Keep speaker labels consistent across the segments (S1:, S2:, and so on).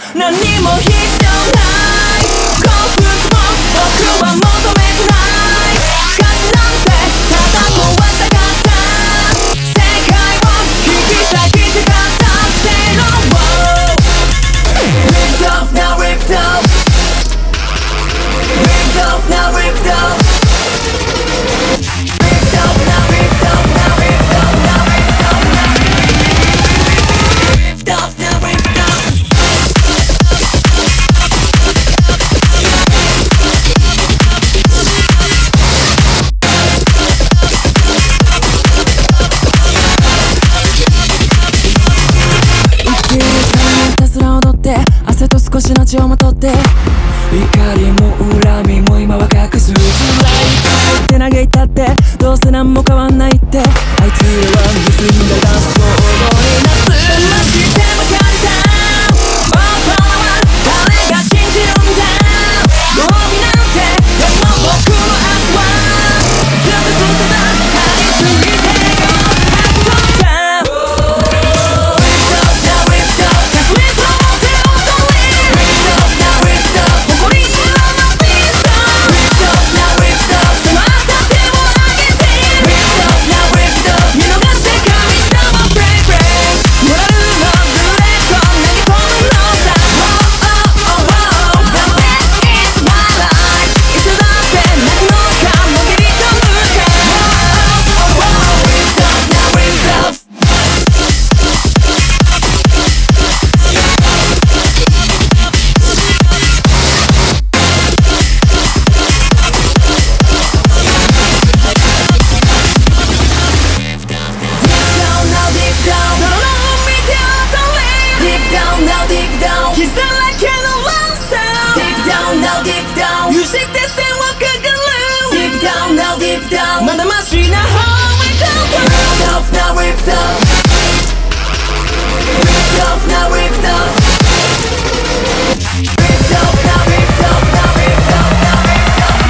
S1: 何も必要ない幸福も僕は求めてない価値なんてただ壊したかった世界を引き裂きたかった Say no more Ripped off now ripped off Ripped off now ripped off Ripped off now ripped off now ripped off now ripped off now ripped off now ripped off息をつかみひたすら踊って汗と少しの血をまとって怒りも恨みも今は隠す辛いって嘆いたってどうせ何も変わんないってあいつらは盗んだダンスを踊りなす騙してなかったもうこのまま誰が信じるんだご褒美なんてでも僕は明日は潰す手だ張り付いてまだマシな方へ行こう Ripped off now ripped off Ripped off now ripped off Ripped off now ripped off now ripped off now ripped off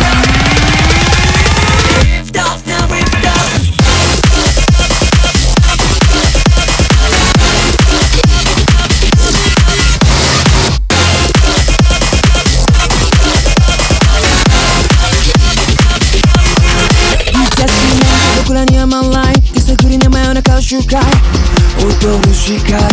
S1: Ripped off now ripped off僕らには満来手探りな真夜中を周回踊るしか